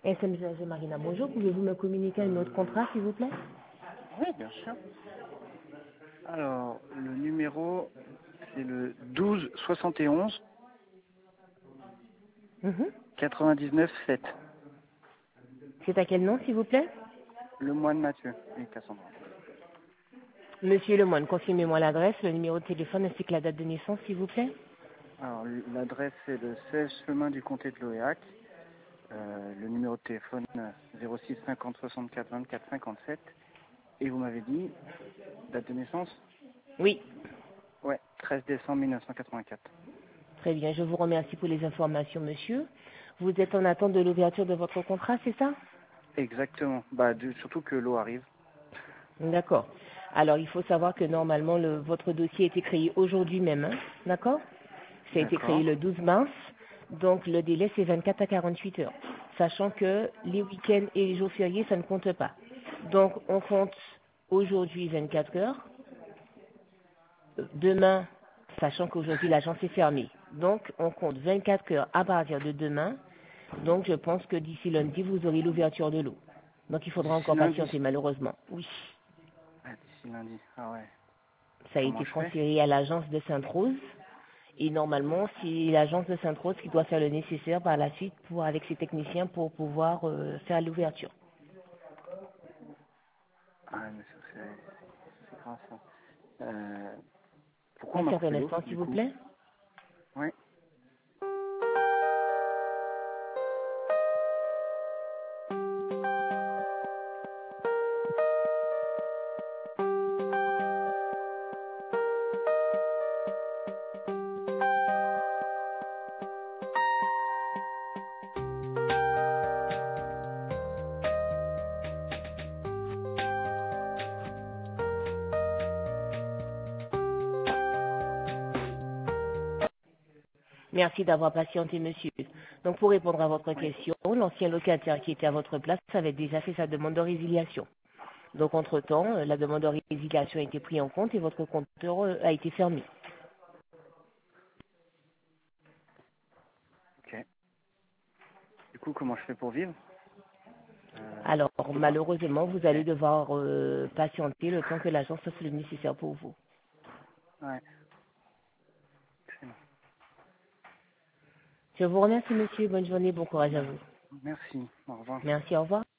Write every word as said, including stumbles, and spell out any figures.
S M G Marina, bonjour. Pouvez-vous me communiquer un autre contrat, s'il vous plaît? Oui, bien sûr. Alors, le numéro, c'est le douze soixante et onze Mhm. quatre-vingt-dix-neuf sept. C'est à quel nom, s'il vous plaît? Le moine Mathieu et Cassandra. Monsieur Lemoine, confirmez-moi l'adresse, le numéro de téléphone ainsi que la date de naissance, s'il vous plaît. Alors, l'adresse, c'est le seize chemin du comté de Loéac. Euh, le numéro de téléphone, euh, zéro six cinquante soixante-quatre vingt-quatre cinquante-sept. Et vous m'avez dit, date de naissance? Oui. Ouais, treize décembre mille neuf cent quatre-vingt-quatre. Très bien, je vous remercie pour les informations, monsieur. Vous êtes en attente de l'ouverture de votre contrat, c'est ça? Exactement. Bah, du- surtout que l'eau arrive. D'accord. Alors, il faut savoir que normalement, le- votre dossier a été créé aujourd'hui même, hein. D'accord? Ça a été créé D'accord. le douze mars, donc le délai c'est vingt-quatre à quarante-huit heures, sachant que les week-ends et les jours fériés, ça ne compte pas. Donc, on compte aujourd'hui vingt-quatre heures, demain, sachant qu'aujourd'hui l'agence est fermée. Donc, on compte vingt-quatre heures à partir de demain. Donc, je pense que d'ici lundi, vous aurez l'ouverture de l'eau. Donc, il faudra D'ici encore lundi. patienter, malheureusement. Oui. Ah, d'ici lundi. Ah ouais. Ça a Comment été je fais? transféré à l'agence de Sainte-Rose. Et normalement, c'est l'agence de Sainte-Rose qui doit faire le nécessaire par la suite pour, avec ses techniciens pour pouvoir euh, faire l'ouverture. Ah, mais ça, c'est c'est grave, ça. Euh, pourquoi on m'a Patientez coupé un l'eau, instant, s'il du vous coup? plaît. Ouais. Merci d'avoir patienté, monsieur. Donc, pour répondre à votre Oui. question, l'ancien locataire qui était à votre place avait déjà fait sa demande de résiliation. Donc, entre-temps, euh, la demande de résiliation a été prise en compte et votre compteur euh, a été fermé. Ok. Du coup, comment je fais pour vivre? Euh, Alors, je peux pas. malheureusement, vous allez devoir euh, patienter le temps que l'agence fasse le nécessaire pour vous. Ouais. Excellent. Je vous remercie, monsieur. Bonne journée, bon courage à Bah, vous. merci. Au revoir. Merci, au revoir.